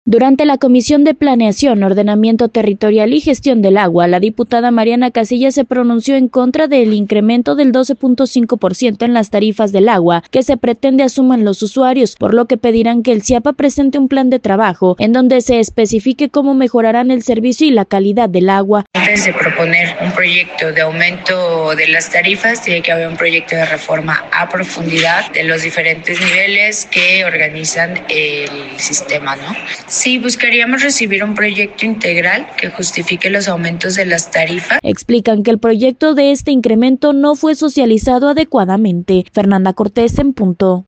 Durante la Comisión de Planeación, Ordenamiento Territorial y Gestión del Agua, la diputada Mariana Casillas se pronunció en contra del incremento del 12.5% en las tarifas del agua que se pretende asuman los usuarios, por lo que pedirán que el CIAPA presente un plan de trabajo en donde se especifique cómo mejorarán el servicio y la calidad del agua. Antes de proponer un proyecto de aumento de las tarifas, tiene que haber un proyecto de reforma a profundidad de los diferentes niveles que organizan el sistema, ¿no? Sí, buscaríamos recibir un proyecto integral que justifique los aumentos de las tarifas. Explican que el proyecto de este incremento no fue socializado adecuadamente. Fernanda Cortés en Punto.